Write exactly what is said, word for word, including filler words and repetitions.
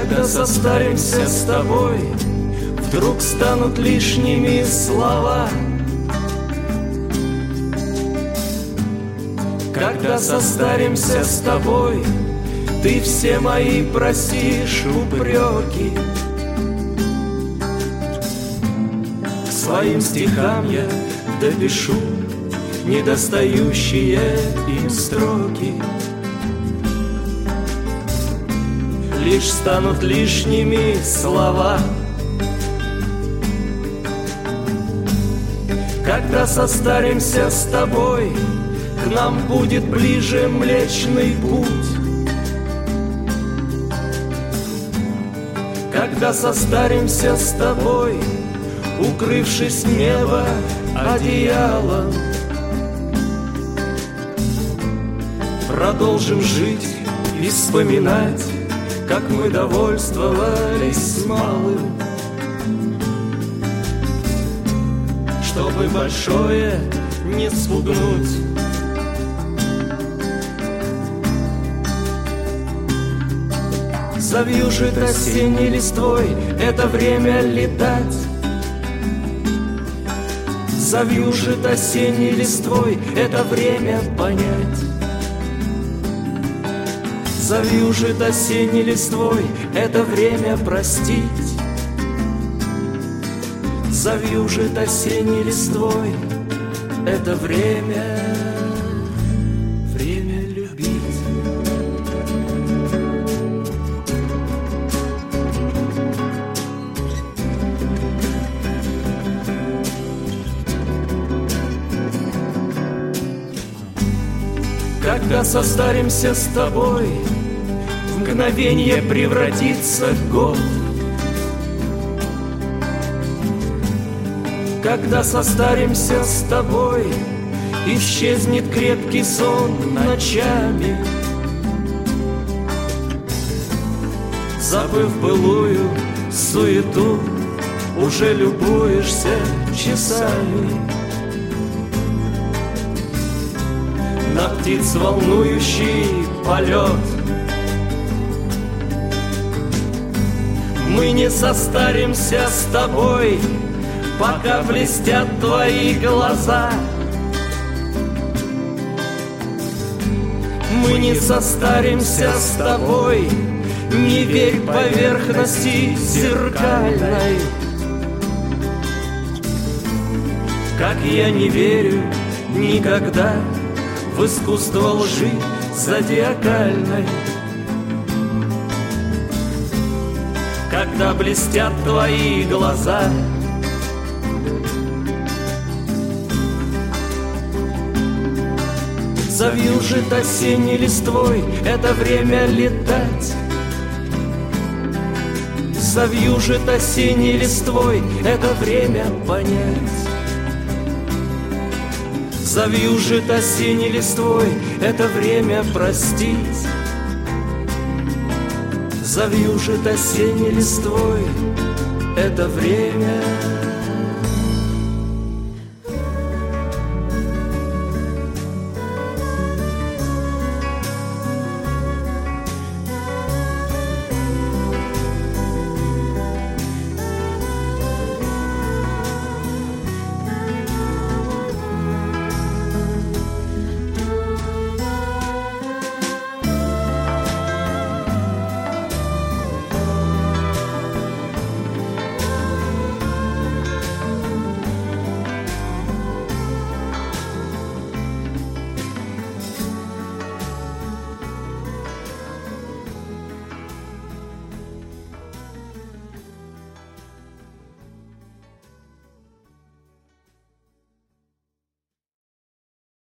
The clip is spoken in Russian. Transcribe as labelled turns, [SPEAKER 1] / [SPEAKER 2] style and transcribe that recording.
[SPEAKER 1] Когда состаримся с тобой, вдруг станут лишними слова. Когда состаримся с тобой, ты все мои простишь упреки. К своим стихам я допишу недостающие им строки. Лишь станут лишними слова. Когда состаримся с тобой, к нам будет ближе Млечный Путь. Когда состаримся с тобой, укрывшись небо одеялом, продолжим жить и вспоминать, как мы довольствовались малым, чтобы большое не спугнуть. Завьюжит осенней листвой, это время летать. Завьюжит осенней листвой, это время понять. Завьюжит осенней листвой, это время простить. Завьюжит осенней листвой, это время, время любить. Когда состаримся с тобой, в мгновенье превратится год. Когда состаримся с тобой, исчезнет крепкий сон ночами. Забыв былую суету, уже любуешься часами на птиц волнующий полет. Мы не состаримся с тобой, пока блестят твои глаза. Мы не состаримся с тобой, не верь поверхности зеркальной, как я не верю никогда в искусство лжи зодиакальной. Когда блестят твои глаза, завьюжит осенней листвой, это время летать. Завьюжит осенней листвой, это время понять. Завьюжит осенней листвой, это время простить. Завьюжит осенней листвой, это время